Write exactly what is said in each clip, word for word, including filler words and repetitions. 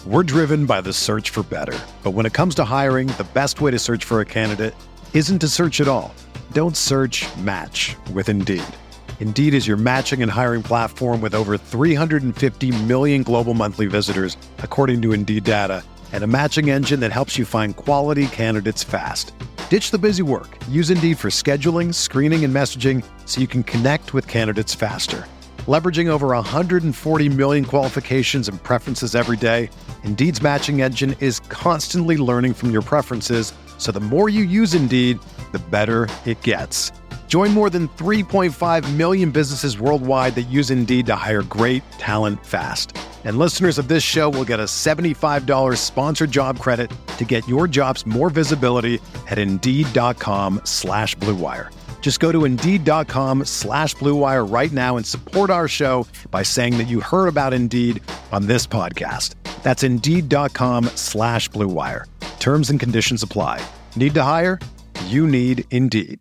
We're driven by the search for better. But when it comes to hiring, the best way to search for a candidate isn't to search at all. Don't search, match with Indeed. Indeed is your matching and hiring platform with over three hundred fifty million global monthly visitors, according to Indeed data, and a matching engine that helps you find quality candidates fast. Ditch the busy work. Use Indeed for scheduling, screening, and messaging so you can connect with candidates faster. Leveraging over one hundred forty million qualifications and preferences every day, Indeed's matching engine is constantly learning from your preferences, so the more you use Indeed, the better it gets. Join more than three point five million businesses worldwide that use Indeed to hire great talent fast. And listeners of this show will get a seventy-five dollars sponsored job credit to get your jobs more visibility at Indeed.com slash Blue Wire. Just go to Indeed.com slash Blue Wire right now and support our show by saying that you heard about Indeed on this podcast. That's Indeed.com slash Blue Wire. Terms and conditions apply. Need to hire? You need Indeed.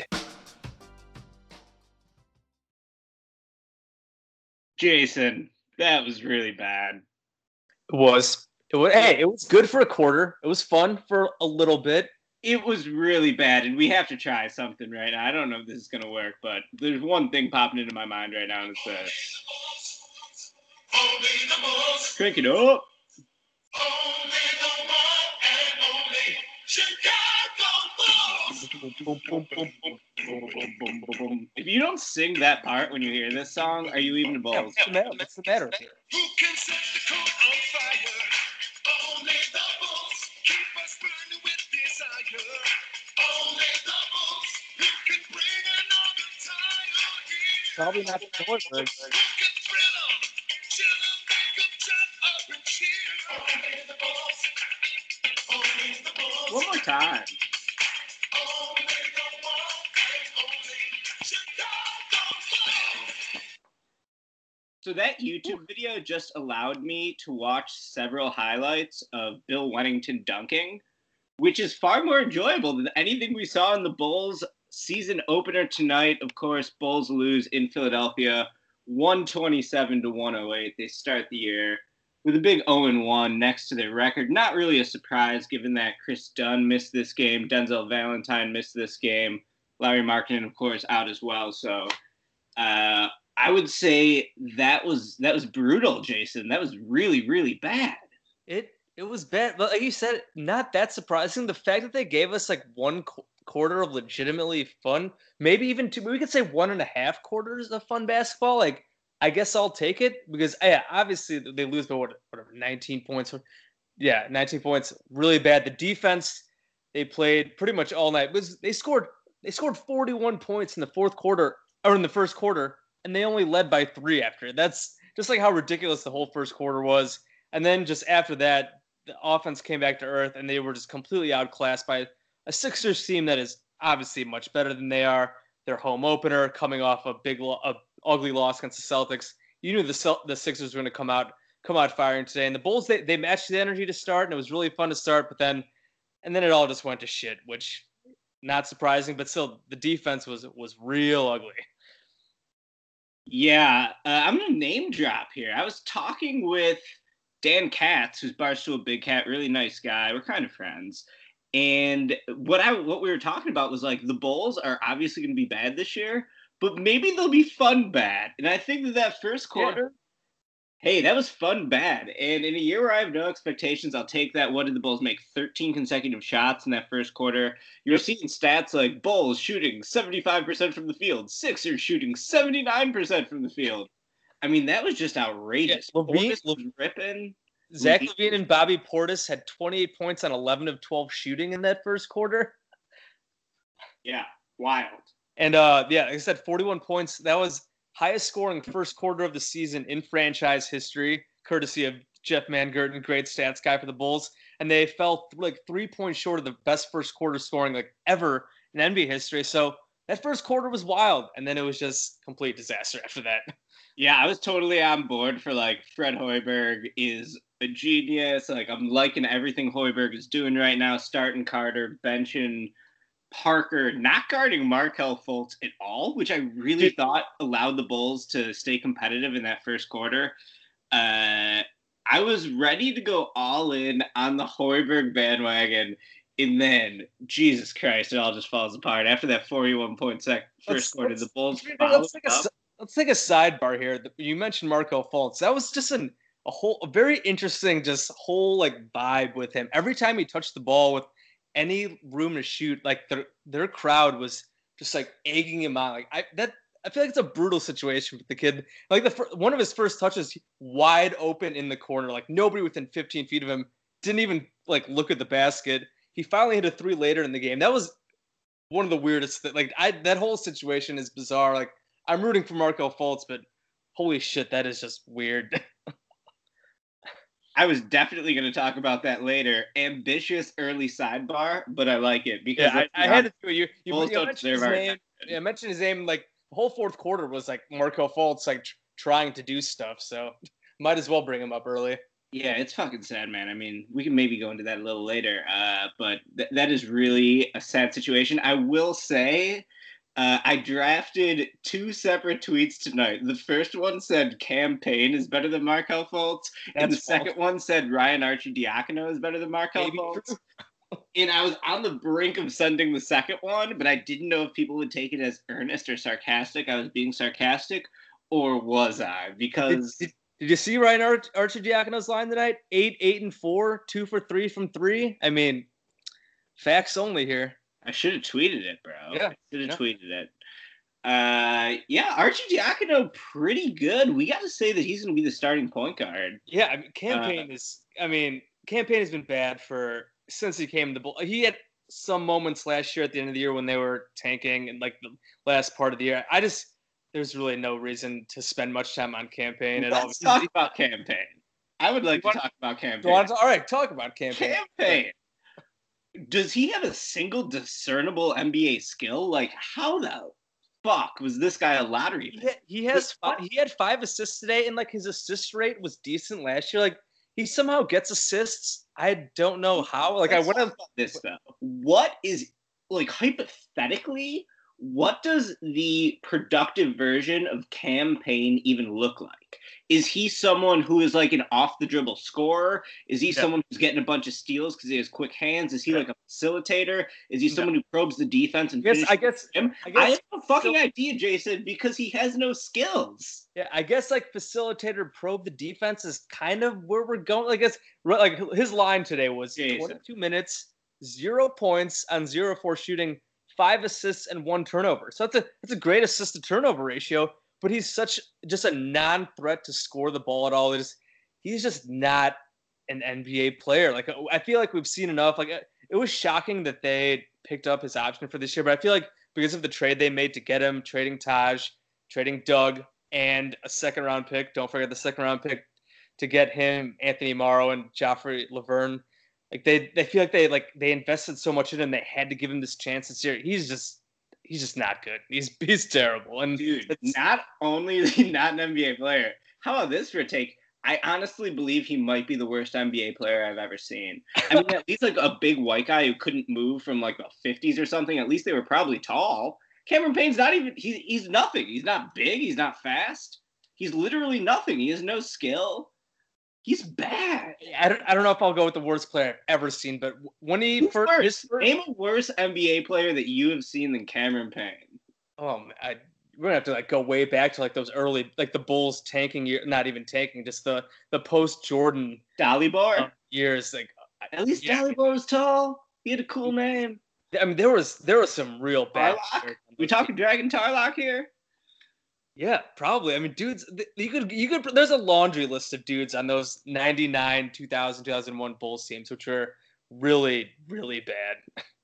Jason, that was really bad. It was. It was. Hey, it was good for a quarter. It was fun for a little bit. It was really bad, and we have to try something right now. I don't know if this is going to work, but there's one thing popping into my mind right now, and it's uh, crank it up. If you don't sing that part when you hear this song, are you even balls? What's the matter? What's the matter here? Who can set the coal on fire? Only the bulls keep us burning with desire. Only the bulls who can bring another tire here. Probably not the Northburg. Who can thrill them, chill them, make them jump up and cheer. Only the bulls. Only the bulls. One more time. Only the one and only Chicago Bulls. So that YouTube video just allowed me to watch several highlights of Bill Wennington dunking, which is far more enjoyable than anything we saw in the Bulls season opener tonight. Of course, Bulls lose in Philadelphia, one twenty-seven to one oh eight. They start the year with a big oh and one next to their record. Not really a surprise given that Chris Dunn missed this game, Denzel Valentine missed this game, Larry Markkinen, of course, out as well. So uh, I would say that was that was brutal, Jason. That was really, really bad. It it was bad, but like you said, not that surprising. The fact that they gave us like one qu- quarter of legitimately fun, maybe even two, we could say one and a half quarters of fun basketball. Like, I guess I'll take it because, yeah, obviously they lose by what, whatever, nineteen points. Yeah, nineteen points, really bad. The defense they played pretty much all night was they scored they scored forty-one points in the fourth quarter or in the first quarter, and they only led by three after. That's just like how ridiculous the whole first quarter was. And then just after that, the offense came back to earth, and they were just completely outclassed by a Sixers team that is obviously much better than they are. Their home opener, coming off a big, lo- a ugly loss against the Celtics. You knew the Cel- the Sixers were going to come out come out firing today, and the Bulls they they matched the energy to start, and it was really fun to start. But then, and then it all just went to shit, which not surprising, but still the defense was was real ugly. Yeah, uh, I'm going to name drop here. I was talking with Dan Katz, who's Barstool Big Cat, really nice guy. We're kind of friends. And what I what we were talking about was like the Bulls are obviously going to be bad this year, but maybe they'll be fun bad. And I think that that first quarter, yeah. hey, that was fun bad. And in a year where I have no expectations, I'll take that. What did the Bulls make? thirteen consecutive shots in that first quarter. You're seeing stats like Bulls shooting seventy-five percent from the field, Sixers shooting seventy-nine percent from the field. I mean, that was just outrageous. Yeah, LaVine, Portis was ripping. Zach LaVine and Bobby Portis had twenty-eight points on eleven of twelve shooting in that first quarter. Yeah, wild. And, uh, yeah, like I said, forty-one points. That was highest scoring first quarter of the season in franchise history, courtesy of Jeff Mangurten, great stats guy for the Bulls. And they fell th- like three points short of the best first quarter scoring like ever in N B A history. So that first quarter was wild. And then it was just complete disaster after that. Yeah, I was totally on board for like Fred Hoiberg is a genius. Like I'm liking everything Hoiberg is doing right now, starting Carter, benching Parker, not guarding Markelle Fultz at all, which I really thought allowed the Bulls to stay competitive in that first quarter. Uh, I was ready to go all in on the Hoiberg bandwagon, and then Jesus Christ, it all just falls apart after that forty-one point sec first quarter. The Bulls followed let's take a up. let's take a sidebar here. You mentioned Marco Fultz. That was just an a whole a very interesting just whole like vibe with him. Every time he touched the ball with any room to shoot, like their their crowd was just like egging him on. Like I that I feel like it's a brutal situation with the kid. Like the fir- one of his first touches, wide open in the corner, like nobody within fifteen feet of him. Didn't even like look at the basket. He finally hit a three later in the game. That was one of the weirdest. Th- like I that whole situation is bizarre. Like I'm rooting for Marco Fultz, but holy shit, that is just weird. I was definitely going to talk about that later. Ambitious early sidebar, but I like it because yeah, I, I had to do it. You, you, Bulls you don't mentioned his deserve our name. Yeah, I mentioned his name. Like the whole fourth quarter was like Marco Fultz, like tr- trying to do stuff. So might as well bring him up early. Yeah, it's fucking sad, man. I mean, we can maybe go into that a little later, uh, but th- that is really a sad situation. I will say, uh, I drafted two separate tweets tonight. The first one said Cam Payne is better than Markel Fultz, and the That's second false. one said Ryan Arcidiacono is better than Markel Maybe Fultz. And I was on the brink of sending the second one, but I didn't know if people would take it as earnest or sarcastic. I was being sarcastic, or was I? Did, Because did, did you see Ryan Ar- Arcidiacono's line tonight? Eight, eight, and four, two for three from three. I mean, facts only here. I should have tweeted it, bro. Yeah, I should have yeah. tweeted it. Uh, yeah, Arcidiacono, pretty good. We got to say that he's going to be the starting point guard. Yeah, I mean, campaign Uh, is. I mean, campaign has been bad for since he came to Bull. He had some moments last year at the end of the year when they were tanking and like the last part of the year. I just there's really no reason to spend much time on campaign at all. Let's talk about campaign. I would like You to want- talk about Go campaign. on, all right, talk about campaign. Campaign. Does he have a single discernible N B A skill? Like, how the fuck was this guy a lottery He, pick? ha- he has fi- he had five assists today, and like his assist rate was decent last year. Like he somehow gets assists. I don't know how. Like I Let's went talk on. about this though. What is like hypothetically? What does the productive version of campaign even look like? Is he someone who is like an off the dribble scorer? Is he Yeah. someone who's getting a bunch of steals because he has quick hands? Is he Yeah. like a facilitator? Is he Yeah. someone who probes the defense and I guess finishes I guess him? I I, guess have no fucking so- idea, Jason, because he has no skills. Yeah, I guess like facilitator probe the defense is kind of where we're going. Like it's like his line today was Jason. twenty-two minutes, zero points on zero for shooting, five assists and one turnover. So that's a that's a great assist to turnover ratio. But he's such just a non-threat to score the ball at all. It is, he's just not an N B A player. Like I feel like we've seen enough. Like it was shocking that they picked up his option for this year, but I feel like because of the trade they made to get him, trading Taj, trading Doug, and a second round pick. Don't forget the second round pick to get him, Anthony Morrow and Joffrey Laverne. Like they, they feel like they like they invested so much in him. They had to give him this chance this year. He's just, he's just not good. He's he's terrible. And Dude, it's- not only is he not an N B A player, how about this for a take? I honestly believe he might be the worst N B A player I've ever seen. I mean, at least like a big white guy who couldn't move from like the fifties or something. At least they were probably tall. Cameron Payne's not even, he's, he's nothing. He's not big. He's not fast. He's literally nothing. He has no skill. He's bad. I don't, I don't know if I'll go with the worst player I've ever seen, but when he Who's first, worse? his first Name a worse N B A player that you have seen than Cameron Payne. oh, man, I, we're gonna have to like go way back to like those early, like the Bulls tanking year, not even tanking, just the the post Jordan Dalibor? years. Like At least yeah. Dalibor was tall. He had a cool name. I mean, there was there was some real bad. Tarlock? players on We those talking Dragon Tarlock here? Yeah, probably. I mean, dudes, th- you could you could. There's a laundry list of dudes on those ninety-nine, two thousand, two thousand one Bulls teams, which were really, really bad.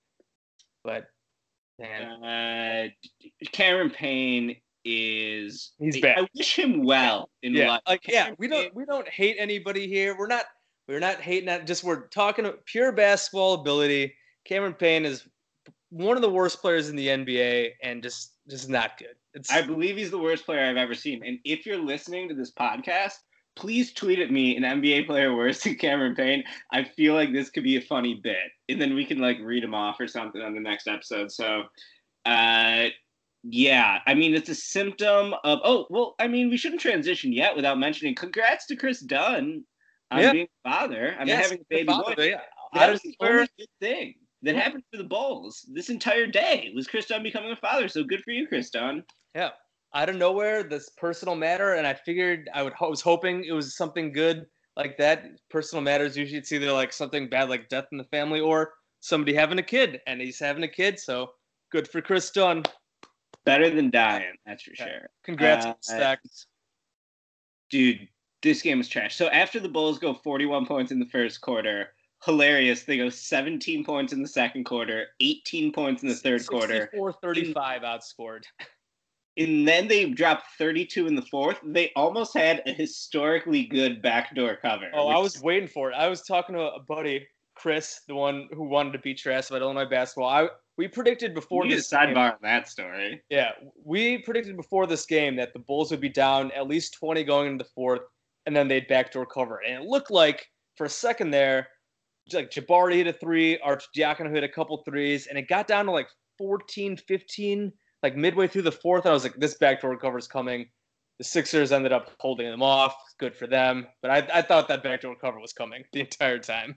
But man, Uh, Cameron Payne is. He's I- bad. I wish him well in yeah, life. like yeah, Cameron we Payne- don't we don't hate anybody here. We're not we're not hating that. Just we're talking pure basketball ability. Cameron Payne is one of the worst players in the N B A, and just just not good. It's I believe he's the worst player I've ever seen. And if you're listening to this podcast, please tweet at me an N B A player worse than Cameron Payne. I feel like this could be a funny bit, and then we can like read him off or something on the next episode. So, uh, yeah, I mean it's a symptom of. Oh well, I mean we shouldn't transition yet without mentioning. Congrats to Chris Dunn on Yeah. being a father, on Yes, having a baby father, boy. yeah. That I was didn't the swear. only good thing that happened for the Bulls this entire day was Chris Dunn becoming a father. So good for you, Chris Dunn. Yeah, out of nowhere, this personal matter, and I figured I would. I was hoping it was something good like that. Personal matters usually it's either like something bad like death in the family or somebody having a kid, and he's having a kid. So good for Chris Dunn. Better than dying, that's for Okay. sure. Congrats, Uh, Stacks. Dude, this game was trash. So after the Bulls go forty-one points in the first quarter, hilarious. They go seventeen points in the second quarter, eighteen points in the third quarter. sixty-four thirty-five outscored. And then they dropped thirty-two in the fourth. They almost had a historically good backdoor cover. Oh, I which- was waiting for it. I was talking to a buddy, Chris, the one who wanted to beat your ass about Illinois basketball. I we predicted before we need a this game- sidebar on that story. Yeah, we predicted before this game that the Bulls would be down at least twenty going into the fourth, and then they'd backdoor cover. And it looked like for a second there, like Jabari hit a three, Archdiakono hit a couple threes, and it got down to like fourteen, fifteen, like midway through the fourth. I was like, this backdoor cover is coming. The Sixers ended up holding them off. Good for them. But I, I thought that backdoor cover was coming the entire time.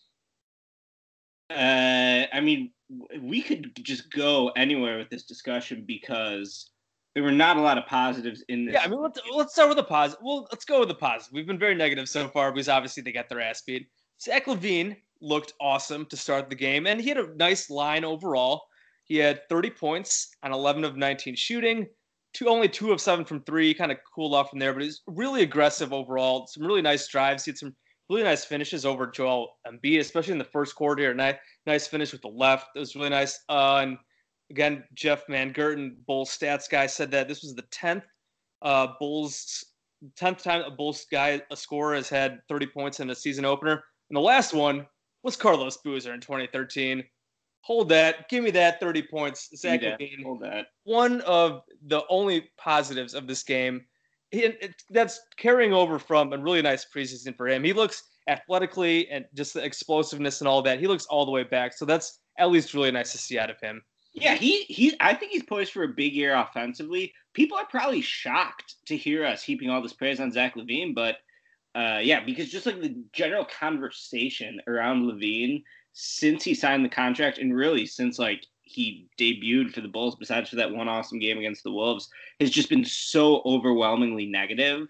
Uh, I mean, we could just go anywhere with this discussion because there were not a lot of positives in this. Yeah, I mean, let's let's start with the positive. Well, let's go with the positive. We've been very negative so far because obviously they got their ass beat. Zach LaVine looked awesome to start the game, and he had a nice line overall. He had thirty points on eleven of nineteen shooting, two only two of seven from three. Kind of cooled off from there, but he's really aggressive overall. Some really nice drives. He had some really nice finishes over Joel Embiid, especially in the first quarter. Nice, nice finish with the left. It was really nice. Uh, and again, Jeff Van Gerten, Bulls stats guy, said that this was the tenth uh, Bulls tenth time a Bulls guy, a scorer, has had thirty points in a season opener. And the last one was Carlos Boozer in twenty thirteen. Hold that. Give me that thirty points. Zach Yeah, LaVine. hold that. One of the only positives of this game. He, it, that's carrying over from a really nice preseason for him. He looks athletically and just the explosiveness and all that. He looks all the way back. So that's at least really nice to see out of him. Yeah, he he. I think he's poised for a big year offensively. People are probably shocked to hear us heaping all this praise on Zach LaVine, but uh, yeah, because just like the general conversation around LaVine since he signed the contract, and really since like he debuted for the Bulls, besides for that one awesome game against the Wolves, has just been so overwhelmingly negative.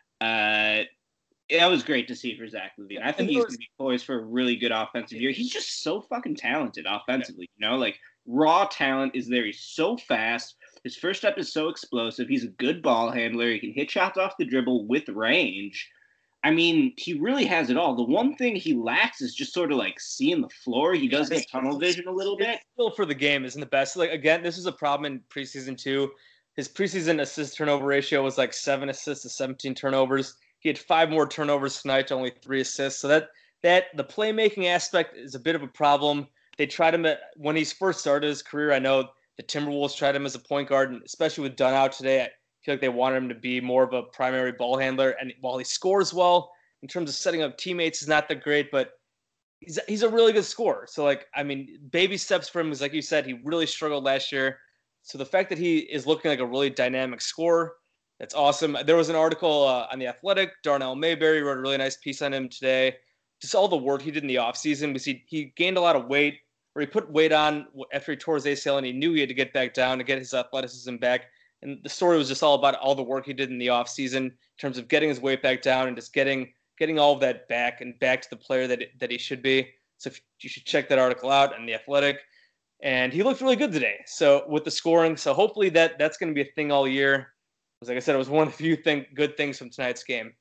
Uh, that was great to see for Zach LaVine. I think he's was- going to be poised for a really good offensive year. He's just so fucking talented offensively, you know, like raw talent is there. He's so fast. His first step is so explosive. He's a good ball handler. He can hit shots off the dribble with range. I mean, he really has it all. The one thing he lacks is just sort of like seeing the floor. He does get tunnel vision a little bit. His feel for the game isn't the best. Like again, this is a problem in preseason too. His preseason assist turnover ratio was like seven assists to seventeen turnovers. He had five more turnovers tonight to only three assists. So that that the playmaking aspect is a bit of a problem. They tried him at, when he first started his career. I know the Timberwolves tried him as a point guard, and especially with Dunn out today, I feel like they wanted him to be more of a primary ball handler. And while he scores well, in terms of setting up teammates, is not that great, but he's he's a really good scorer. So like, I mean, baby steps for him is like you said, he really struggled last year. So the fact that he is looking like a really dynamic scorer, that's awesome. There was an article uh, on The Athletic. Darnell Mayberry wrote a really nice piece on him today. Just all the work he did in the offseason because he, he gained a lot of weight, or he put weight on after he tore his A C L, and he knew he had to get back down to get his athleticism back. And the story was just all about all the work he did in the offseason in terms of getting his weight back down and just getting getting all of that back and back to the player that that he should be. So if, you should check that article out on The Athletic. And he looked really good today. So with the scoring, so hopefully that that's going to be a thing all year. Because like I said, it was one of the few thing, good things from tonight's game.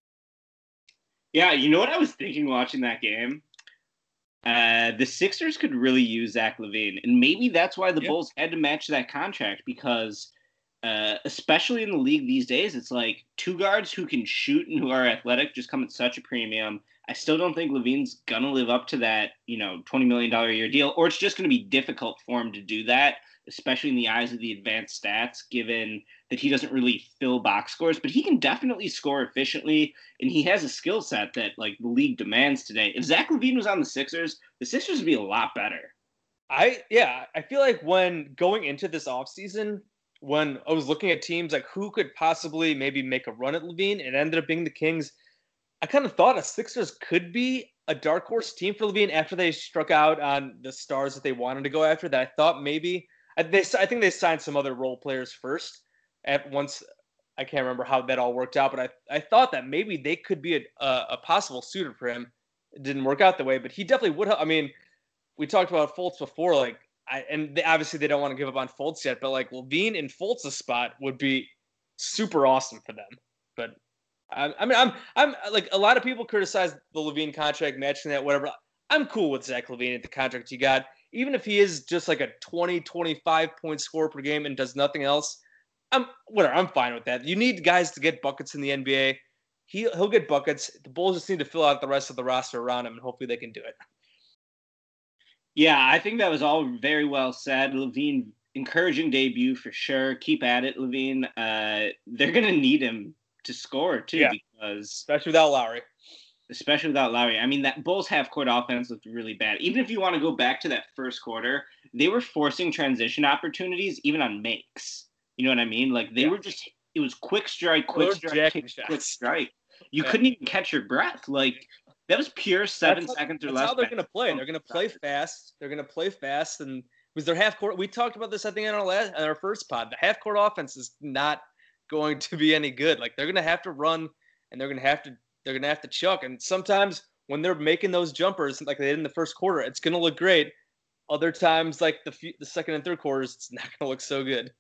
Yeah, you know what I was thinking watching that game? Uh, the Sixers could really use Zach LaVine, and maybe that's why the Yeah. Bulls had to match that contract because, uh, especially in the league these days, it's like two guards who can shoot and who are athletic just come at such a premium. I still don't think LaVine's gonna live up to that, you know, twenty million dollars a year deal, or it's just gonna be difficult for him to do that, especially in the eyes of the advanced stats, given that he doesn't really fill box scores, but he can definitely score efficiently, and he has a skill set that like the league demands today. If Zach LaVine was on the Sixers, the Sixers would be a lot better. I yeah, I feel like when going into this offseason, when I was looking at teams like who could possibly maybe make a run at LaVine, it ended up being the Kings. I kind of thought a Sixers could be a dark horse team for LaVine after they struck out on the stars that they wanted to go after. That I thought maybe I, they I think they signed some other role players first. At once, I can't remember how that all worked out, but I I thought that maybe they could be a a, a possible suitor for him. It didn't work out the way, but he definitely would have. I mean, we talked about Fultz before, like I and they, obviously they don't want to give up on Fultz yet, but like LaVine in Fultz's spot would be super awesome for them. But I, I mean, I'm I'm like a lot of people criticize the LaVine contract, matching that, whatever. I'm cool with Zach LaVine at the contract he got, even if he is just like a twenty, twenty-five point scorer per game and does nothing else. I'm whatever. I'm fine with that. You need guys to get buckets in the N B A. He he'll get buckets. The Bulls just need to fill out the rest of the roster around him, and hopefully they can do it. Yeah, I think that was all very well said. LaVine, encouraging debut for sure. Keep at it, LaVine. Uh, they're gonna need him to score too, Yeah. because Especially without Lowry. especially without Lowry. I mean, that Bulls half court offense looked really bad. Even if you want to go back to that first quarter, they were forcing transition opportunities even on makes. You know what I mean? Like they Yeah. were just it was quick strike, They quick were strike, jacking quick, shots. quick strike. You Yeah. couldn't even catch your breath. Like that was pure seven That's how- seconds or that's less. how they're back. going to play. They're going to play fast. They're going to play fast, and because their half court. We talked about this, I think, in our last, in our first pod. The half court offense is not going to be any good. Like they're going to have to run, and they're going to have to they're going to have to chuck. And sometimes when they're making those jumpers, like they did in the first quarter, it's going to look great. Other times, like the few, the second and third quarters, it's not going to look so good.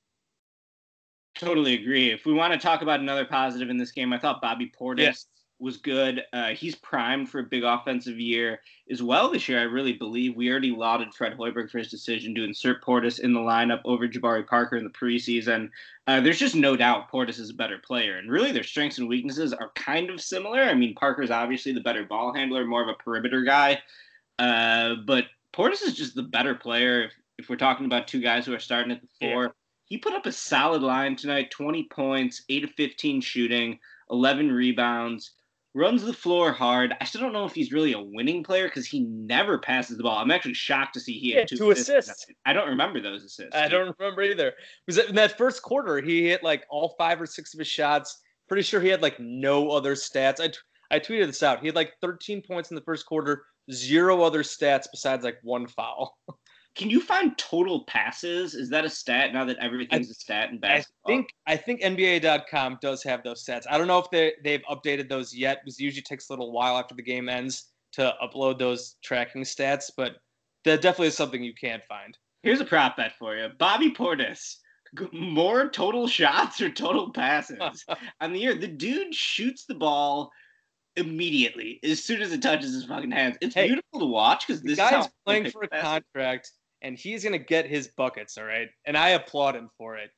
Totally agree. If we want to talk about another positive in this game, I thought Bobby Portis Yes. was good. Uh, he's primed for a big offensive year as well this year, I really believe. We already lauded Fred Hoiberg for his decision to insert Portis in the lineup over Jabari Parker in the preseason. Uh, there's just no doubt Portis is a better player, and really their strengths and weaknesses are kind of similar. I mean, Parker's obviously the better ball handler, more of a perimeter guy, uh, but Portis is just the better player if, if we're talking about two guys who are starting at the four. Yeah. He put up a solid line tonight, twenty points, eight of fifteen shooting, eleven rebounds, runs the floor hard. I still don't know if he's really a winning player because he never passes the ball. I'm actually shocked to see he Yeah, had two, two assists. assists. I don't remember those assists. I don't remember either. Was in that first quarter he hit like all five or six of his shots. Pretty sure he had like no other stats. I, t- I tweeted this out. He had like thirteen points in the first quarter, zero other stats besides like one foul. Can you find total passes? Is that a stat now that everything's a stat in I basketball? think I think N B A dot com does have those stats. I don't know if they they've updated those yet, because it usually takes a little while after the game ends to upload those tracking stats, but that definitely is something you can find. Here's a prop bet for you. Bobby Portis, g- more total shots or total passes on the year. The dude shoots the ball immediately as soon as it touches his fucking hands. It's Hey, beautiful to watch because The this is guy's how playing pick for a passes. contract, and he's gonna get his buckets, all right? And I applaud him for it.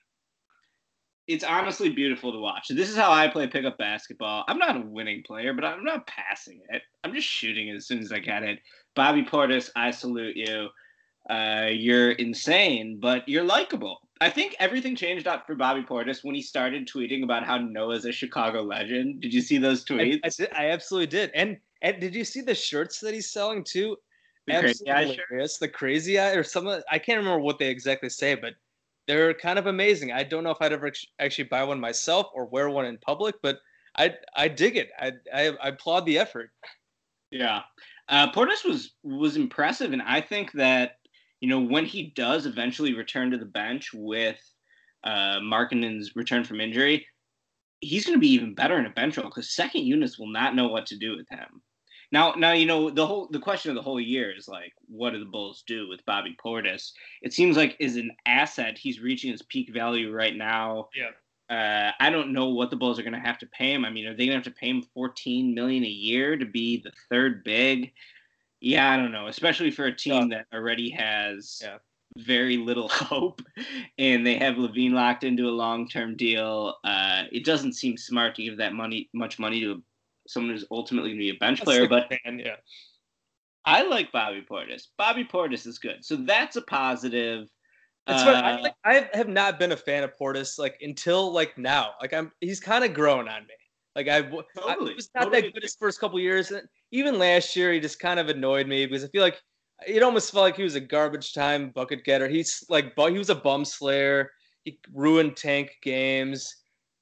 It's honestly beautiful to watch. This is how I play pickup basketball. I'm not a winning player, but I'm not passing it. I'm just shooting it as soon as I get it. Bobby Portis, I salute you. Uh, you're insane, but you're likable. I think everything changed up for Bobby Portis when he started tweeting about how Noah's a Chicago legend. Did you see those I, tweets? I, did, I absolutely did. And and did you see the shirts that he's selling too? The crazy eye Absolutely shirt? hilarious. The crazy eye or something. I can't remember what they exactly say, but they're kind of amazing. I don't know if I'd ever act- actually buy one myself or wear one in public, but I I dig it. I I, I applaud the effort. Yeah. Uh, Portis was was impressive, and I think that, you know, when he does eventually return to the bench with uh, Markkanen's return from injury, he's going to be even better in a bench role because second units will not know what to do with him. Now, now you know the whole the question of the whole year is like, what do the Bulls do with Bobby Portis? It seems like as an asset, he's reaching his peak value right now. Yeah. Uh, I don't know what the Bulls are going to have to pay him. I mean, are they going to have to pay him fourteen million dollars a year to be the third big? Yeah, I don't know, especially for a team that already has Yeah. very little hope, and they have Levine locked into a long-term deal. Uh, it doesn't seem smart to give that money, much money, to someone who's ultimately going to be a bench player. But fan, yeah. I like Bobby Portis. Bobby Portis is good, so that's a positive. It's Uh, funny. I, like, I have not been a fan of Portis like until like now. Like I'm, he's kind of grown on me. Like I, w- I Totally, he was not totally that good his first couple years. And even last year, he just kind of annoyed me because I feel like it almost felt like he was a garbage time bucket getter. He's like, bu- he was a bum slayer. He ruined tank games.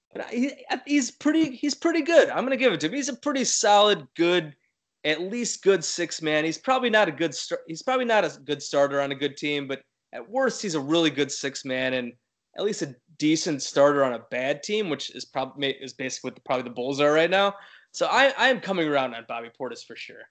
But he, he's pretty he's pretty good. I'm gonna give it to him. He's a pretty solid, good, at least good six man. He's probably not a good start. He's probably not a good starter on a good team, but at worst, he's a really good six man and at least a decent starter on a bad team, which is probably is basically what the, probably the Bulls are right now. So I I am coming around on Bobby Portis for sure.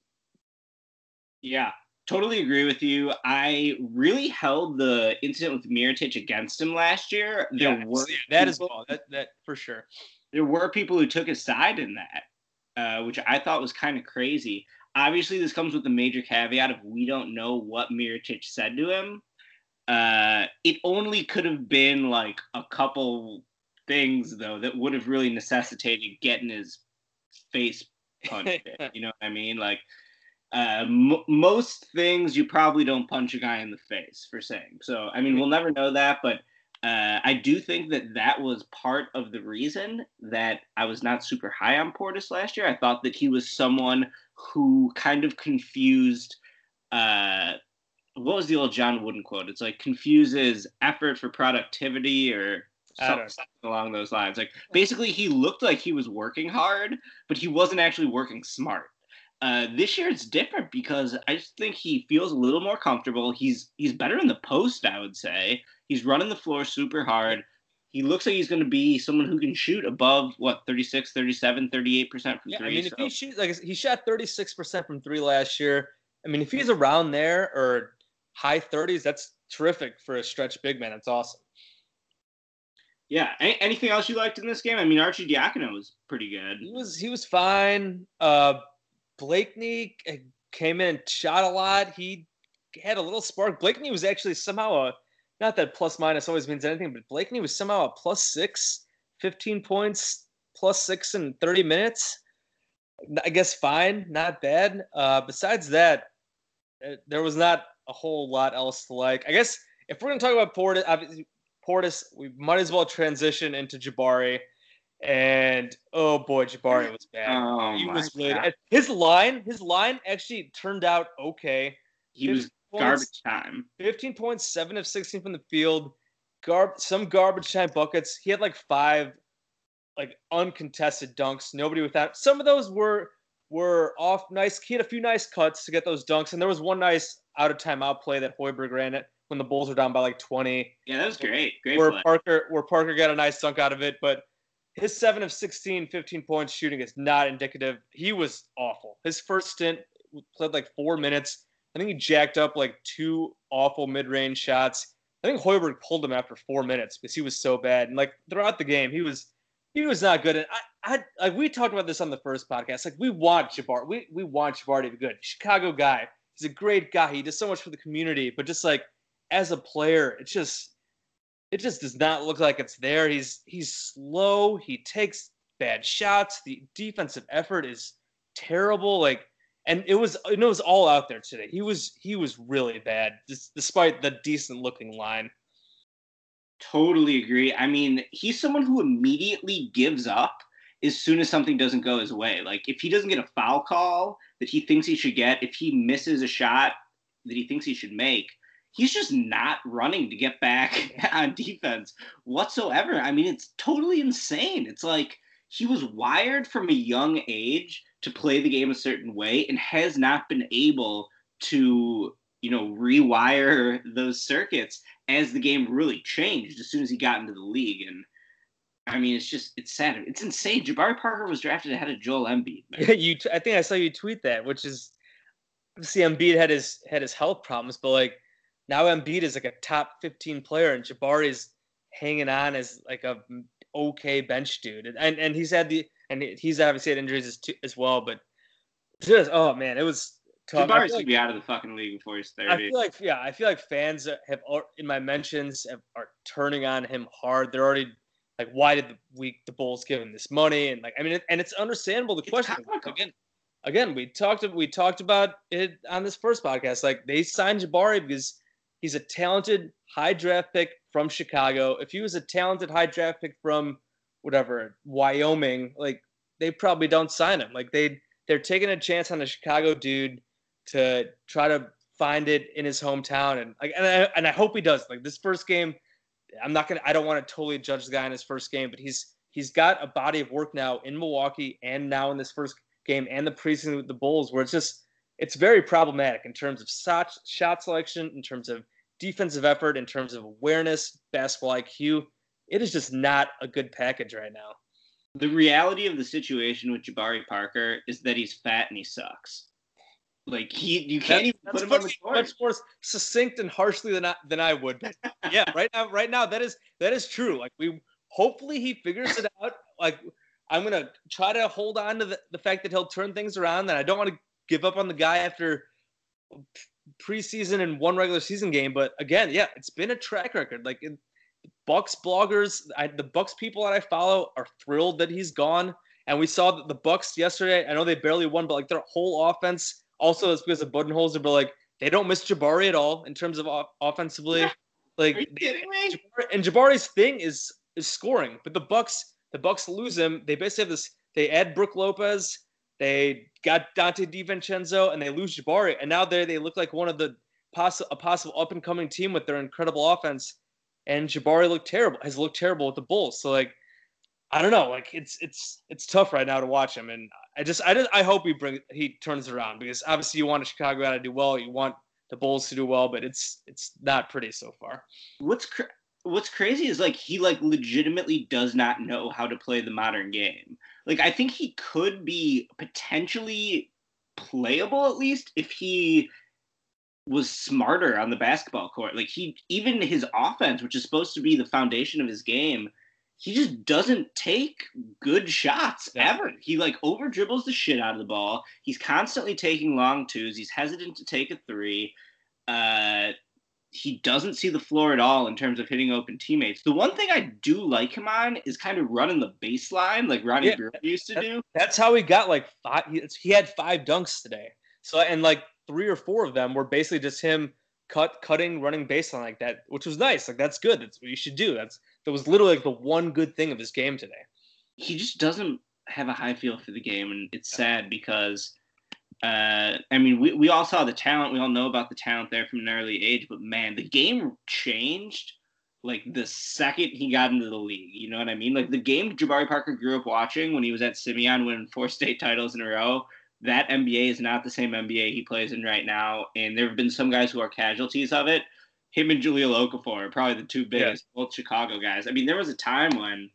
Yeah, totally agree with you. I really held the incident with Mirotic against him last year. There Yeah, were that is people, that that for sure. there were people who took his side in that, uh, which I thought was kind of crazy. Obviously, this comes with a major caveat of we don't know what Mirotic said to him. Uh, it only could have been like a couple things though that would have really necessitated getting his face punched. in, you know what I mean? Like uh, m- most things you probably don't punch a guy in the face for saying. So I mean, we'll never know that, but uh, I do think that that was part of the reason that I was not super high on Portis last year. I thought that he was someone who kind of confused. Uh, what was the old John Wooden quote? It's like confuses effort for productivity or something, something along those lines. Like basically he looked like he was working hard, but he wasn't actually working smart. Uh, this year it's different because I just think he feels a little more comfortable. He's he's better in the post, I would say. He's running the floor super hard. He looks like he's going to be someone who can shoot above, what, thirty-six, thirty-seven, thirty-eight percent from Yeah, three. I mean, so. if he shoots, like he shot thirty-six percent from three last year. I mean, if he's around there or high thirties, that's terrific for a stretch big man. That's awesome. Yeah. Any, anything else you liked in this game? I mean, Archie Diacono was pretty good. He was he was fine. Uh, Blakeney came in and shot a lot. He had a little spark. Blakeney was actually somehow a, not that plus minus always means anything, but Blakeney was somehow a plus six, fifteen points, plus six in thirty minutes. I guess fine, not bad. Uh, besides that, there was not a whole lot else to like. I guess if we're going to talk about Portis, Portis, we might as well transition into Jabari. And oh boy, Jabari was bad. Oh he my was really God. his line. His line actually turned out okay. He was garbage time. Fifteen points, seven of sixteen from the field. Garb some garbage time buckets. He had like five, like uncontested dunks. Nobody without. Some of those were were off nice. He had a few nice cuts to get those dunks, and there was one nice out of timeout play that Hoiberg ran it when the Bulls were down by like twenty. Yeah, that was great. Great where play. Parker where Parker got a nice dunk out of it, but his seven of sixteen, fifteen points shooting is not indicative. He was awful. His first stint played like four minutes. I think he jacked up like two awful mid-range shots. I think Hoiberg pulled him after four minutes because he was so bad. And like throughout the game, he was he was not good. And I, I like we talked about this on the first podcast. Like we want Jabari, we we want Jabari to be good. Chicago guy. He's a great guy. He does so much for the community. But just like as a player, it's just it just does not look like it's there. He's he's slow. He takes bad shots. The defensive effort is terrible. Like, and it was it was all out there today. He was he was really bad, despite the decent looking line. Totally agree. I mean, he's someone who immediately gives up as soon as something doesn't go his way. Like if he doesn't get a foul call that he thinks he should get, if he misses a shot that he thinks he should make, he's just not running to get back on defense whatsoever. I mean, it's totally insane. It's like he was wired from a young age to play the game a certain way and has not been able to, you know, rewire those circuits as the game really changed as soon as he got into the league. And I mean, it's just, it's sad. It's insane. Jabari Parker was drafted ahead of Joel Embiid. Yeah, you. T- I think I saw you tweet that, which is, obviously Embiid had his had his health problems, but like now Embiid is like a top fifteen player, and Jabari's hanging on as like a okay bench dude, and and, and he's had the and he's obviously had injuries as, too, as well, but just oh man, it was tough. Jabari should like, be out of the fucking league before he's thirty. I feel like yeah, I feel like fans have in my mentions have, are turning on him hard. They're already like, why did the we the Bulls give him this money? And like, I mean, and it's understandable. The It's question comical. again, again, we talked we talked about it on this first podcast. Like they signed Jabari because he's a talented high draft pick from Chicago. If he was a talented high draft pick from whatever Wyoming, like they probably don't sign him. Like they they're taking a chance on a Chicago dude to try to find it in his hometown, and like and I, and I hope he does. Like this first game, I'm not gonna I don't want to totally judge the guy in his first game, but he's he's got a body of work now in Milwaukee and now in this first game and the preseason with the Bulls where it's just it's very problematic in terms of shot, shot selection, in terms of defensive effort, in terms of awareness, basketball I Q. It is just not a good package right now. The reality of the situation with Jabari Parker is that he's fat and he sucks. Like he, you can't even that's put him on the much, court. much more succinct and harshly than I, than I would. But yeah, right now, right now that is that is true. Like we, hopefully he figures it out. Like I'm gonna try to hold on to the, the fact that he'll turn things around. And I don't want to give up on the guy after preseason and one regular season game. But again, yeah, it's been a track record. Like in, Bucks bloggers, I, the Bucks people that I follow are thrilled that he's gone. And we saw that the Bucks yesterday. I know they barely won, but like their whole offense. Also, it's because of Budenholzer, but like they don't miss Jabari at all in terms of off- offensively. Yeah. Like, Are you kidding me? Jabari, and Jabari's thing is is scoring, but the Bucks the Bucks lose him. They basically have this. They add Brook Lopez, they got Dante DiVincenzo, and they lose Jabari, and now they they look like one of the poss- a possible up and coming team with their incredible offense. And Jabari looked terrible. Has looked terrible with the Bulls. So like. I don't know, like it's it's it's tough right now to watch him, and I just I just I hope he bring he turns it around because obviously you want Chicago to do well, you want the Bulls to do well, but it's it's not pretty so far. What's cr- what's crazy is like he like legitimately does not know how to play the modern game. Like I think he could be potentially playable at least if he was smarter on the basketball court. Like he even his offense, which is supposed to be the foundation of his game. He just doesn't take good shots ever. He like over dribbles the shit out of the ball. He's constantly taking long twos. He's hesitant to take a three. Uh, he doesn't see the floor at all in terms of hitting open teammates. The one thing I do like him on is kind of running the baseline like Ronnie Yeah, Brewer used to that, do. That's how he got like five. He, he had five dunks today. So and like three or four of them were basically just him cut cutting running baseline like that, which was nice. Like that's good. That's what you should do. That's that was literally like the one good thing of his game today. He just doesn't have a high feel for the game, and it's sad because uh, I mean we, we all saw the talent, we all know about the talent there from an early age, but man, the game changed like the second he got into the league. You know what I mean? Like the game Jabari Parker grew up watching when he was at Simeon winning four state titles in a row. That N B A is not the same N B A he plays in right now, and there have been some guys who are casualties of it. Him and Jahlil Okafor are probably the two biggest, yeah. both Chicago guys. I mean, there was a time when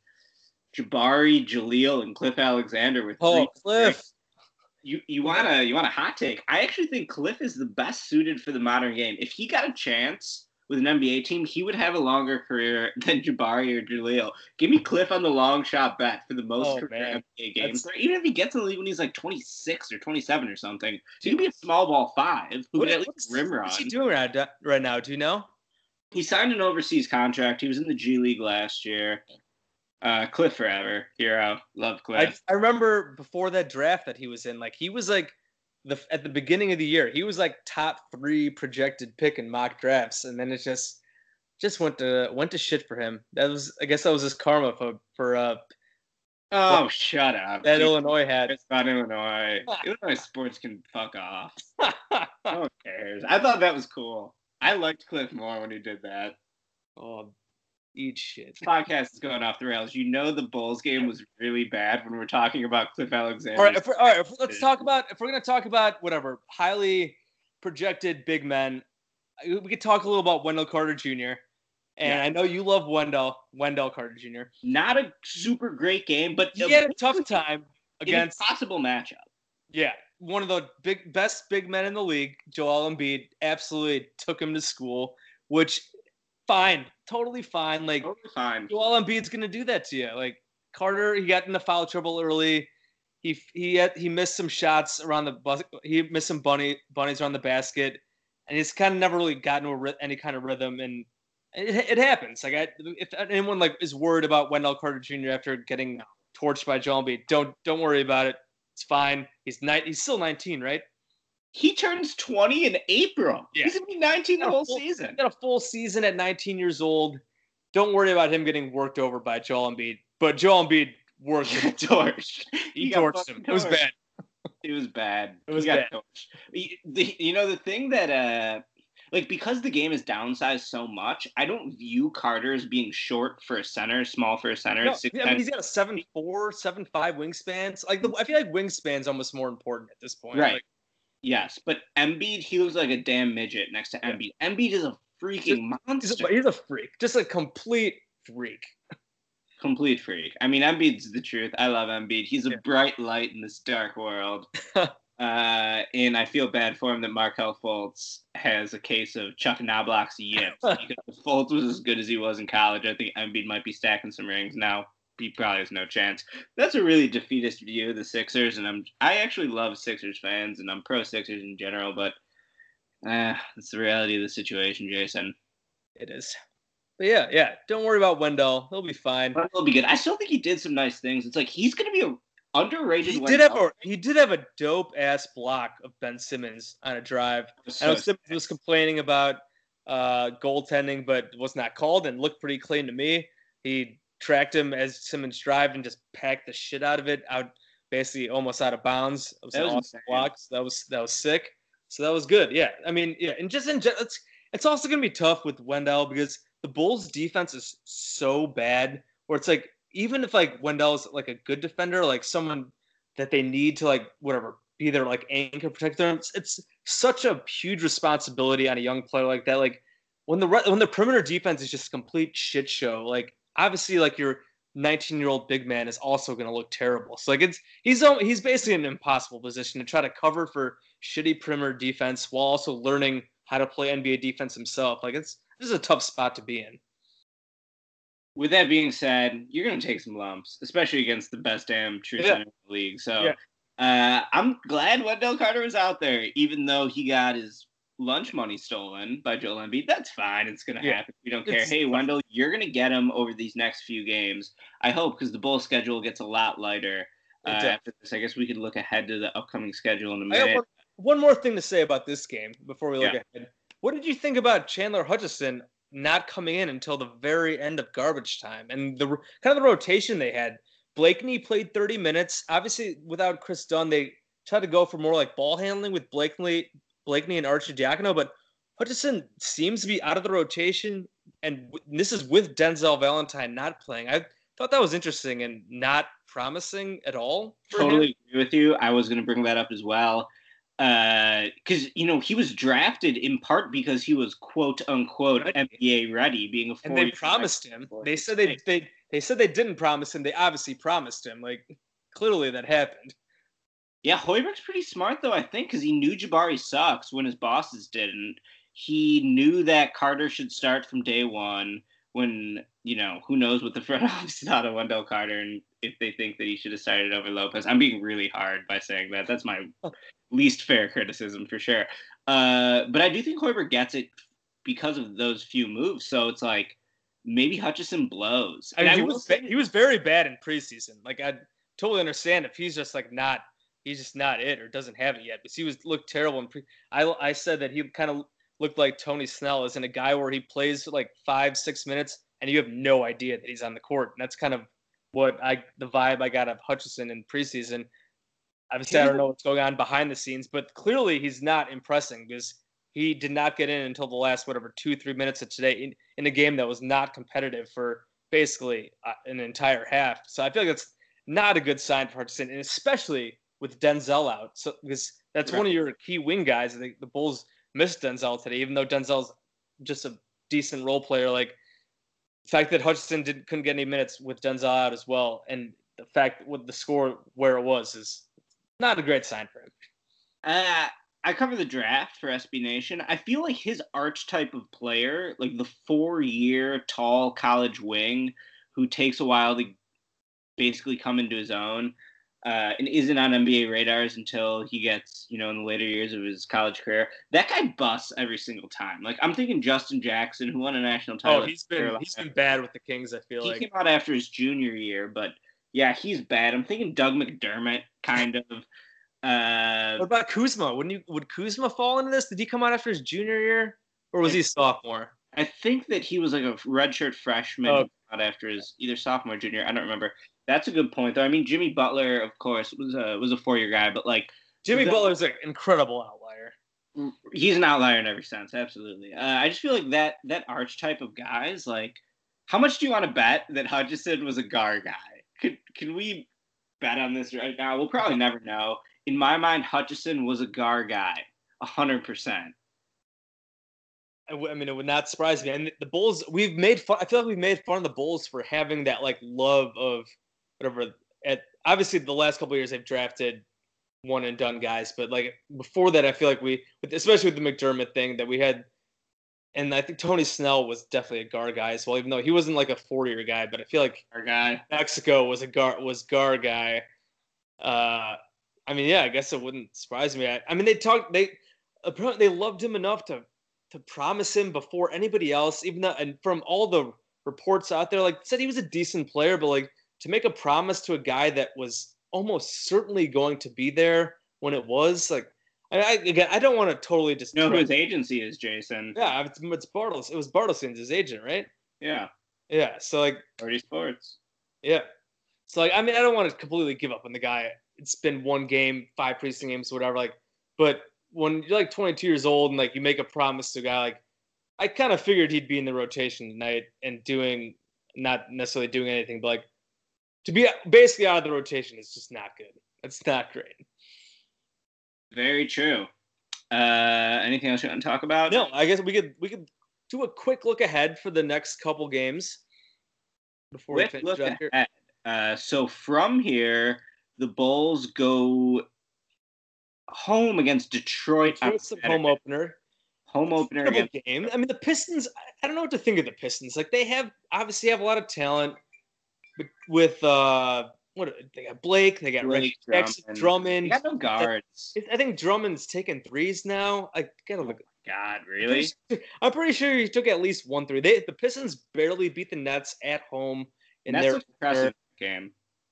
Jabari, Jahlil, and Cliff Alexander were three. Oh, Cliff! You you want a you want a hot take? I actually think Cliff is the best suited for the modern game. If he got a chance with an N B A team, he would have a longer career than Jabari or Jahlil. Give me Cliff on the long shot bet for the most oh, career man. N B A games. Even if he gets in the league when he's like twenty-six or twenty-seven or something, he could be a small ball five who What, could at what's, least rim run. what's he doing right, right now? Do you know? He signed an overseas contract. He was in the G League last year. Uh, Cliff forever. Hero. Love Cliff. I, I remember before that draft that he was in, like he was like the at the beginning of the year, he was like top three projected pick in mock drafts, and then it just just went to went to shit for him. That was I guess that was his karma for for uh Oh, well, shut up. That Dude, Illinois had. It's not Illinois. Illinois sports can fuck off. No one cares. I thought that was cool. I liked Cliff more when he did that. Oh, eat shit. This podcast is going off the rails. You know the Bulls game was really bad when we're talking about Cliff Alexander. All right, if all right if, let's talk about, if we're going to talk about whatever, highly projected big men, we could talk a little about Wendell Carter Junior And yeah. I know you love Wendell, Wendell Carter Junior Not a super great game, but he had a tough time against possible matchup. Yeah, one of the big best big men in the league, Joel Embiid, absolutely took him to school. Which, fine, totally fine. Like totally fine. Joel Embiid's gonna do that to you. Like Carter, he got into foul trouble early. He he had, he missed some shots around the bus. He missed some bunny bunnies around the basket, and he's kind of never really gotten to any kind of rhythm. And It, it happens. Like, I, if anyone like is worried about Wendell Carter Junior after getting torched by Joel Embiid, don't don't worry about it. It's fine. He's ni- He's still nineteen, right? He turns twenty in April. Yeah. He's gonna be nineteen the whole full, season. He's got a full season at nineteen years old. Don't worry about him getting worked over by Joel Embiid. But Joel Embiid worked him. torched. He, he torched him. Torched. It was bad. It was bad. It was he got bad. Torched. You know the thing that uh. like because the game is downsized so much, I don't view Carter as being short for a center, small for a center. No, six, I mean, he's got a seven four, seven five wingspan. Like the, I feel like wingspan's almost more important at this point. Right. Like, yes, but Embiid, he looks like a damn midget next to Embiid. Yeah. Embiid is a freaking just, monster. He's a, he's a freak, just a complete freak. Complete freak. I mean, Embiid's the truth. I love Embiid. He's a yeah. bright light in this dark world. uh, and I feel bad for him that Markelle Fultz has a case of Chuck Knobloch's yips. Because if Fultz was as good as he was in college, I think Embiid might be stacking some rings now. He probably has no chance. That's a really defeatist view of the Sixers, and I'm I actually love Sixers fans, and I'm pro Sixers in general, but uh, it's the reality of the situation, Jason. It is. But yeah, yeah. Don't worry about Wendell. He'll be fine. He'll be good. I still think he did some nice things. It's like he's going to be a underrated. He Wendell. did have a he did have a dope ass block of Ben Simmons on a drive. So I know Simmons was complaining about uh, goaltending, but was not called and looked pretty clean to me. He tracked him as Simmons drived and just packed the shit out of it out, basically almost out of bounds. It was that an was awesome block. So that was that was sick. So that was good. Yeah, I mean, yeah, and just in it's it's also gonna be tough with Wendell because the Bulls' defense is so bad. Where it's like even if like Wendell's like a good defender, like someone that they need to like whatever be their like anchor protector, it's, it's such a huge responsibility on a young player like that. Like when the when the perimeter defense is just a complete shit show, like. Obviously, like your nineteen-year-old big man is also going to look terrible. So like it's he's he's basically in an impossible position to try to cover for shitty perimeter defense while also learning how to play N B A defense himself. Like it's this is a tough spot to be in. With that being said, you're going to take some lumps, especially against the best damn true yeah. center in the league. So yeah. uh, I'm glad Wendell Carter was out there, even though he got his lunch money stolen by Joel Embiid. That's fine. It's going to yeah. happen. We don't care. It's hey, fun. Wendell, you're going to get him over these next few games. I hope, because the Bulls schedule gets a lot lighter uh, after this. I guess we could look ahead to the upcoming schedule in a minute. I have one, one more thing to say about this game before we look yeah. ahead. What did you think about Chandler Hutchison not coming in until the very end of garbage time and the kind of the rotation they had? Blakeney played thirty minutes. Obviously, without Chris Dunn, they tried to go for more like ball handling with Blakeney, Blakeney and Arcidiacono, but Hutchison seems to be out of the rotation, and this is with Denzel Valentine not playing. I thought that was interesting and not promising at all. Totally him. agree with you. I was going to bring that up as well. Because, uh, you know, he was drafted in part because he was quote unquote ready. N B A ready, being a four and they promised him. They said they, they they said they didn't promise him. They obviously promised him. Like clearly that happened. Yeah, Hoiberg's pretty smart though, I think, because he knew Jabari sucks when his bosses didn't. He knew that Carter should start from day one. When, you know, who knows what the front office thought of Wendell Carter and if they think that he should have started over Lopez. I'm being really hard by saying that. That's my least fair criticism for sure. Uh, but I do think Hoiberg gets it because of those few moves. So it's like maybe Hutchison blows. I mean, I he was say- he was very bad in preseason. Like I totally understand if he's just like not he's just not it or doesn't have it yet. But he was looked terrible in pre. I I said that he kind of looked like Tony Snell as in a guy where he plays like five, six minutes and you have no idea that he's on the court. And that's kind of what I, the vibe I got of Hutchison in preseason. Obviously, I don't know what's going on behind the scenes, but clearly he's not impressing because he did not get in until the last, whatever, two, three minutes of today in, in a game that was not competitive for basically uh, an entire half. So I feel like that's not a good sign for Hutchison, and especially with Denzel out. So because that's right. One of your key wing guys. I think the Bulls missed Denzel today, even though Denzel's just a decent role player. Like the fact that Hutchison didn't couldn't get any minutes with Denzel out as well, and the fact with the score where it was is not a great sign for him. Uh, I cover the draft for S B Nation. I feel like his archetype of player, like the four-year tall college wing who takes a while to basically come into his own, Uh, and isn't on N B A radars until he gets, you know, in the later years of his college career. That guy busts every single time. Like, I'm thinking Justin Jackson, who won a national title. Oh, he's been he's been bad with the Kings, I feel he like. He came out after his junior year, but, yeah, he's bad. I'm thinking Doug McDermott, kind of. Uh, what about Kuzma? Wouldn't you, would Kuzma fall into this? Did he come out after his junior year? Or was I, he a sophomore? I think that he was like a redshirt freshman oh. out after his either sophomore or junior. I don't remember. That's a good point, though. I mean, Jimmy Butler, of course, was a was a four-year guy, but like Jimmy the, Butler's an incredible outlier. He's an outlier in every sense, absolutely. Uh, I just feel like that that archetype of guys, like, how much do you want to bet that Hutchison was a Gar guy? Could can we bet on this right now? We'll probably never know. In my mind, Hutchison was a Gar guy, a hundred percent. I, w- I mean, it would not surprise me. And the Bulls, we've made fun. I feel like we've made fun of the Bulls for having that like love of whatever. At obviously the last couple of years they've drafted one and done guys, but like before that, I feel like we, especially with the McDermott thing, that we had. And I think Tony Snell was definitely a Gar guy as well, even though he wasn't like a four-year guy. But I feel like Our guy. Mexico was a Gar was Gar guy. Uh, I mean, yeah, I guess it wouldn't surprise me. I, I mean, they talked they apparently they loved him enough to to promise him before anybody else, even though and from all the reports out there, like said he was a decent player, but like to make a promise to a guy that was almost certainly going to be there when it was like. I, I again, I don't want to totally just You know who his agency is, Jason? yeah, it's, it's Bartles. It was Bartleson's his agent, right? Yeah. Yeah. So like, Party Sports. yeah. So like, I mean, I don't want to completely give up on the guy. It's been one game, five preseason games, whatever. Like, but when you're like twenty-two years old and like you make a promise to a guy, like I kind of figured he'd be in the rotation tonight and doing not necessarily doing anything, but like to be basically out of the rotation is just not good. It's not great. Very true. Uh, anything else you want to talk about? No, I guess we could we could do a quick look ahead for the next couple games before Quick we look finish up here. ahead. Uh, so from here, the Bulls go home against Detroit. on Detroit's the Saturday. home opener. Home opener Incredible against game. I mean, the Pistons. I- I don't know what to think of the Pistons. Like they have obviously have a lot of talent but with uh, what they got Blake, they got Blake, Reggie Jackson, Drummond. Drummond. You got no guards. I think Drummond's taking threes now. I gotta look. God, really? I'm pretty sure he took at least one three. They the Pistons barely beat the Nets at home in That's their an impressive game.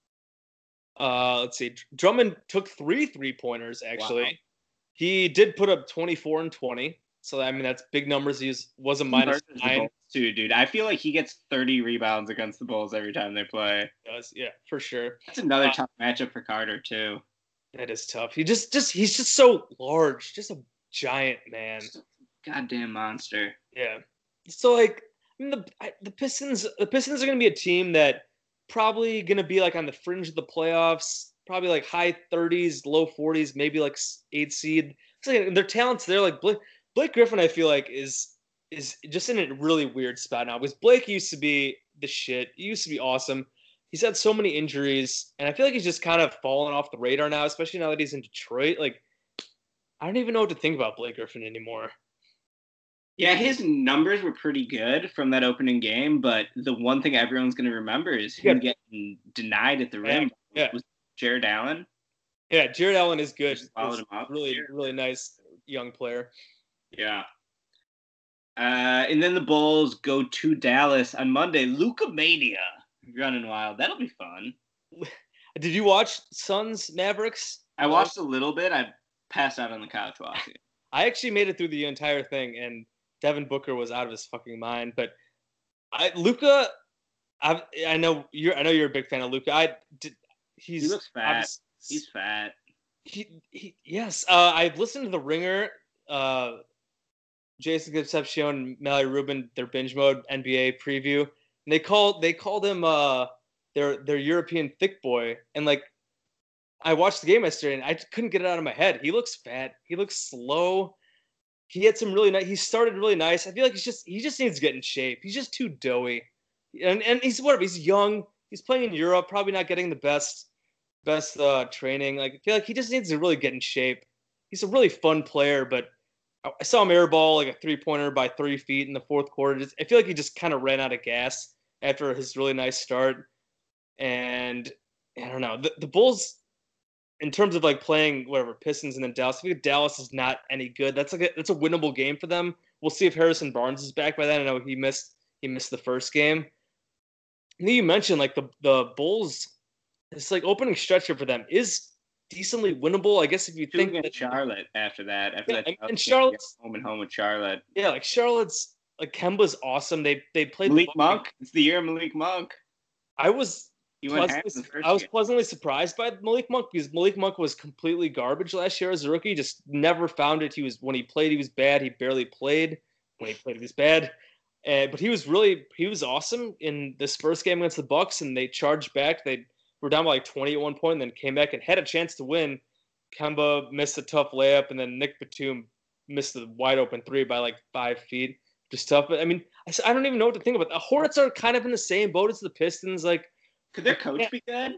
Uh, let's see. Drummond took three three pointers. Actually, Wow. he did put up twenty-four and twenty. So I mean, that's big numbers. He was, was a minus Murders the nine. Bulls too, dude. I feel like he gets thirty rebounds against the Bulls every time they play. Does yeah, for sure. That's another Uh, tough matchup for Carter too. That is tough. He just just he's just so large, just a giant man. Goddamn monster. Yeah. So like, I mean, the I, the Pistons the Pistons are gonna be a team that probably gonna be like on the fringe of the playoffs. Probably like high thirties, low forties, maybe like s- eight seed. It's like their talents. They're like Blake, Blake Griffin. I feel like is is just in a really weird spot now because Blake used to be the shit. He used to be awesome. He's had so many injuries, and I feel like he's just kind of fallen off the radar now, especially now that he's in Detroit. Like, I don't even know what to think about Blake Griffin anymore. Yeah, his numbers were pretty good from that opening game, but the one thing everyone's going to remember is him Yeah. getting denied at the rim. Yeah. Was Jared Allen. Yeah, Jared Allen is good. Just followed He's him up. really, really nice young player. Yeah. Uh, and then the Bulls go to Dallas on Monday. Luka Mania running wild. That'll be fun. Did you watch Suns Mavericks? I watched a little bit. I passed out on the couch watching it. I actually made it through the entire thing, and Devin Booker was out of his fucking mind. But I, Luca, I, I know you're, I know you're a big fan of Luca. I did. He's He looks fat. obvious- He's fat. He, he, yes. Uh, I've listened to the Ringer. Uh, Jason Concepcion and Mallory Rubin, their binge mode N B A preview, and they called they called him uh their their European thick boy. And like, I watched the game yesterday, and I couldn't get it out of my head. He looks fat. He looks slow. He had some really nice. He started really nice. I feel like he's just he just needs to get in shape. He's just too doughy, and and he's whatever. He's young. He's playing in Europe. Probably not getting the best best uh, training. Like I feel like he just needs to really get in shape. He's a really fun player, but I I saw him airball like a three pointer by three feet in the fourth quarter. Just, I feel like he just kind of ran out of gas after his really nice start. And I don't know the, the Bulls. In terms of like playing whatever Pistons and then Dallas, I think Dallas is not any good. That's like a, that's a winnable game for them. We'll see if Harrison Barnes is back by then. I know he missed he missed the first game. And then you mentioned like the the Bulls, it's like opening stretch here for them is decently winnable. I guess if you Two think against that, Charlotte after that. After Yeah, that, and- Dallas and game, Charlotte's- home and home with Charlotte. yeah, like Charlotte's like Kemba's awesome. They they played Malik the- Monk. It's the year of Malik Monk. I was He went half in pleasantly, the first I was game. pleasantly surprised by Malik Monk because Malik Monk was completely garbage last year as a rookie. Just never found it. He was when he played, he was bad. He barely played. When he played, he was bad. Uh, but he was really he was awesome in this first game against the Bucks, and they charged back. They were down by like twenty at one point, and then came back and had a chance to win. Kemba missed a tough layup, and then Nick Batum missed the wide open three by like five feet. Just tough. But I mean, I, I don't even know what to think about. The Hornets are kind of in the same boat as the Pistons. Like, Could their coach be good?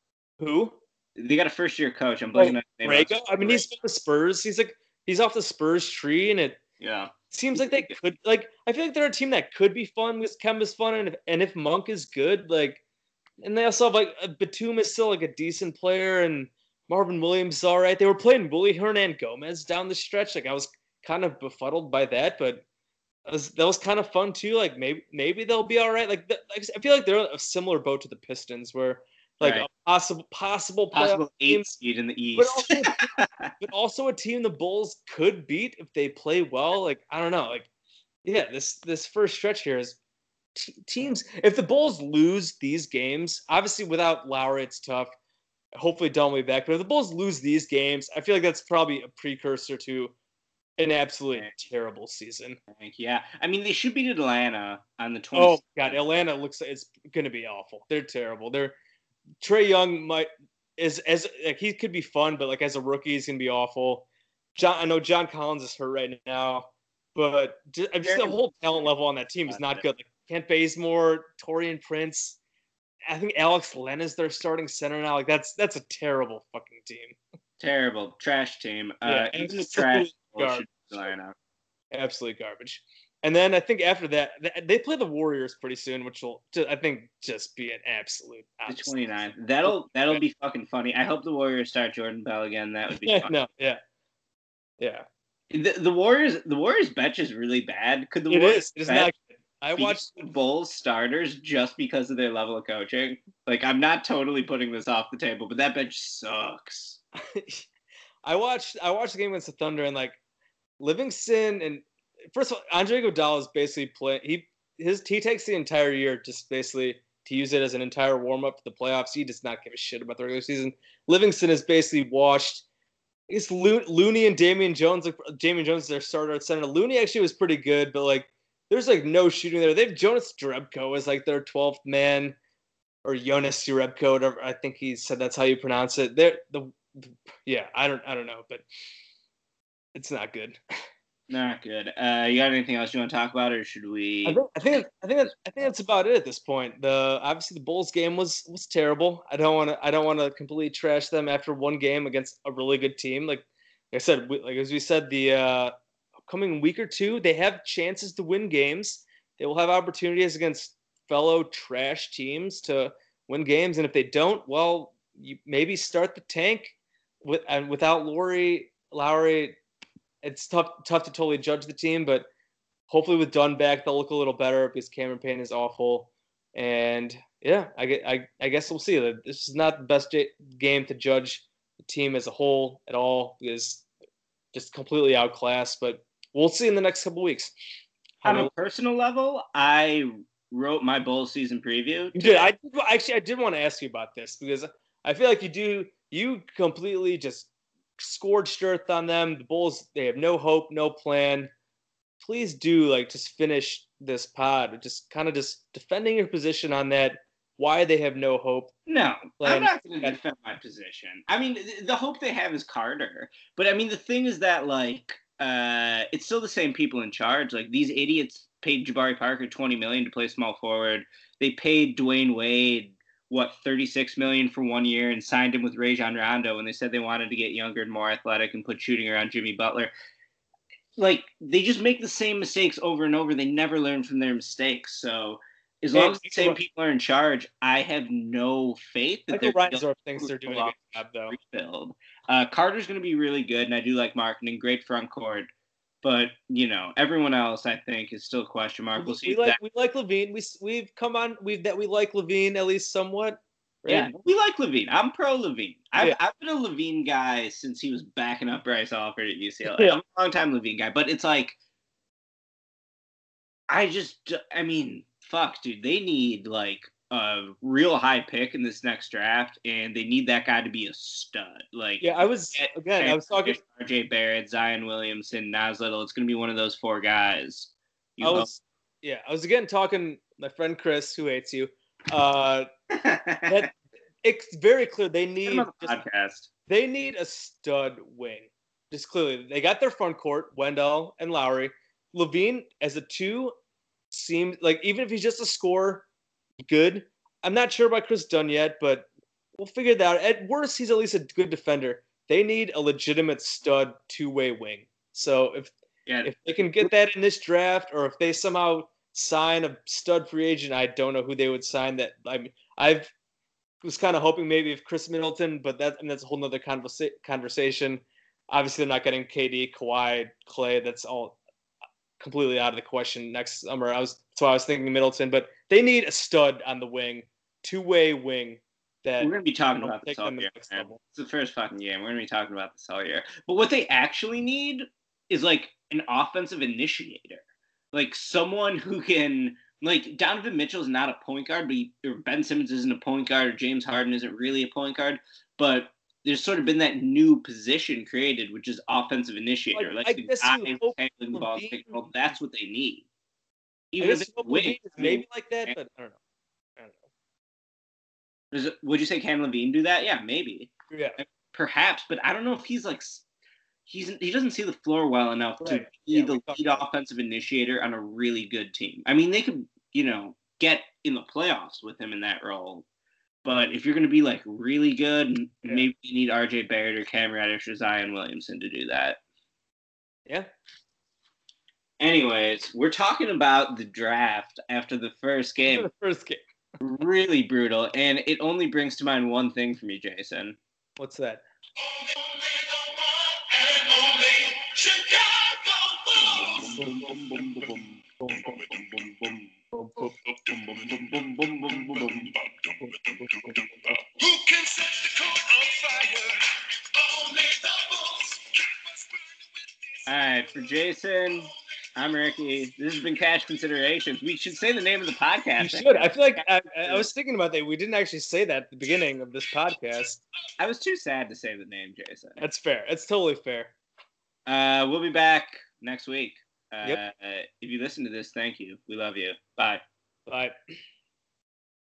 who? They got a first year coach. I'm blanking on his name. Rego? I mean, he's from the Spurs. He's like he's off the Spurs tree, and it Yeah. seems like they could like. I feel like they're a team that could be fun because Kemba's fun, and if, and if Monk is good, like, and they also have like Batum is still like a decent player, and Marvin Williams is all right. They were playing Willie Hernan Gomez down the stretch. Like I was kind of befuddled by that, but that was, that was kind of fun too. Like maybe maybe they'll be all right. Like, the, like I feel like they're a similar boat to the Pistons, where like Right. a possible possible Possible playoff team, eight seed in the but East. also, but also a team the Bulls could beat if they play well. Like I don't know. Like yeah, this this first stretch here is t- teams. If the Bulls lose these games, obviously without Lowry, it's tough. Hopefully, Dunn will be back. But if the Bulls lose these games, I feel like that's probably a precursor to an absolutely terrible season. Yeah. I mean, they should beat Atlanta on the Oh twenty-sixth. God, Atlanta looks like it's going to be awful. They're terrible. They're Trae Young might is as like he could be fun, but like as a rookie, he's going to be awful. John, I know John Collins is hurt right now, but just, just the whole talent level on that team is not good. Like Kent Bazemore, Torian Prince. I think Alex Len is their starting center now. Like that's that's a terrible fucking team. Terrible. Trash team. Yeah, Uh, even the absolute trash people garbage. should line up. Absolute garbage. And then I think after that, th- they play the Warriors pretty soon, which will ju- I think just be an absolute. The absolute- twenty-ninth. That'll that'll be fucking funny. I hope the Warriors start Jordan Bell again. That would be Yeah, fun. no, yeah, yeah. The, the Warriors the Warriors bench is really bad. Could the It Warriors is. It is bench not good. I beat watched. the Bulls starters just because of their level of coaching? Like I'm not totally putting this off the table, but that bench sucks. I watched. I watched the game against the Thunder, and like Livingston and first of all, Andre Iguodala is basically play. He his he takes the entire year just basically to use it as an entire warm up for the playoffs. He does not give a shit about the regular season. Livingston is basically washed. It's Lo- Looney and Damian Jones. Like Damian Jones is their starter at center. Looney actually was pretty good, but like there's like no shooting there. They have Jonas Jerebko as like their twelfth man, or Jonas Jerebko, whatever. I think he said that's how you pronounce it. They're the yeah. I don't I don't know, but it's not good. Not good. Uh, you got anything else you want to talk about, or should we? I think I think I think that's, I think that's about it at this point. The obviously the Bulls game was was terrible. I don't want to I don't want to completely trash them after one game against a really good team. Like, like I said, we, like as we said, the uh, upcoming week or two they have chances to win games. They will have opportunities against fellow trash teams to win games, and if they don't, well, you maybe start the tank with and without Lowry Lowry. It's tough tough to totally judge the team, but hopefully with Dunn back, they'll look a little better because Cameron Payne is awful. And yeah, I, get, I, I guess we'll see. This is not the best j- game to judge the team as a whole at all because just completely outclassed. But we'll see in the next couple weeks. On a personal level, I wrote my bowl season preview. You did. I did, actually I did want to ask you about this because I feel like you do. You completely just scorched earth on them. The Bulls, they have no hope, no plan. Please do like just finish this pod, just kind of just defending your position on that. Why they have no hope. No, Plan. I'm not going to defend my position. I mean, th- the hope they have is Carter. But I mean, the thing is that like, uh, it's still the same people in charge. Like these idiots paid Jabari Parker twenty million dollars to play small forward. They paid Dwayne Wade what thirty-six million dollars for one year and signed him with Rajon Rondo when they said they wanted to get younger and more athletic and put shooting around Jimmy Butler. Like they just make the same mistakes over and over. They never learn from their mistakes. So as long as the same people are in charge, I have no faith that Michael they're Reinsdorf thinks they're doing a good job though. Rebuild. Uh, Carter's going to be really good, and I do like marketing. Great front court. But, you know, everyone else, I think, is still a question mark. We'll see. We if like that- we like Levine. We we've come on. We've that we like Levine at least somewhat. Right? Yeah, we like Levine. I'm pro Levine. I've, Yeah. I've been a Levine guy since he was backing up Bryce Alford at U C L A. Yeah. I'm a long time Levine guy, but it's like, I just, I mean, fuck, dude. They need like a real high pick in this next draft, and they need that guy to be a stud. Like, Yeah, I was again. I was talking. R J Barrett, Zion Williamson, Nas Little. It's going to be one of those four guys. You I was, yeah, I was again talking. My friend Chris, who hates you, uh, that it's very clear they need the just, podcast. they need a stud wing. Just clearly, they got their front court, Wendell and Lowry. Levine as a two seems like even if he's just a scorer, good. I'm not sure about Chris Dunn yet, but we'll figure that out. At worst, he's at least a good defender. They need a legitimate stud two-way wing. So if Yeah, if they can get that in this draft, or if they somehow sign a stud free agent, I don't know who they would sign. That I mean, I've was kind of hoping maybe if Chris Middleton, but that I mean, that's a whole nother conversa- conversation. Obviously, they're not getting K D, Kawhi, Clay. That's all completely out of the question next summer. I was that's why I was thinking Middleton, but they need a stud on the wing, two-way wing. That we're gonna be talking will about this take all them to year. the next Man. level. It's the first fucking game. We're gonna be talking about this all year. But what they actually need is like an offensive initiator, like someone who can. Like Donovan Mitchell is not a point guard, but he, or Ben Simmons isn't a point guard, or James Harden isn't really a point guard. But there's sort of been that new position created, which is offensive initiator. Like, Like I the guess guy you who's hope handling the ball, Levine- pick and roll. That's what they need. I Even guess if it's Hope wing, Levine is I mean, maybe like that, but I don't know. I don't Is it, would you say Cam Levine do that? Yeah, maybe, know. Yeah. perhaps, but I don't know if he's like s- he's he doesn't see the floor well enough to Right. be Yeah, the we talked lead about offensive initiator on a really good team. I mean, they could you know get in the playoffs with him in that role, but if you're going to be like really good, Yeah. maybe you need R J Barrett or Cam Reddish or Zion Williamson to do that. Yeah. Anyways, we're talking about the draft after the first game. The first game. Really brutal, and it only brings to mind one thing for me, Jason. What's that? Who can set the court on fire? Only the Bulls. Keep us burning with All right, for Jason, I'm Ricky. This has been Cash Considerations. We should say the name of the podcast. You should. I feel like I, I was thinking about that. We didn't actually say that at the beginning of this podcast. I was too sad to say the name, Jason. That's fair. That's totally fair. Uh, we'll be back next week. Uh, Yep. If you listen to this, thank you. We love you. Bye. Bye.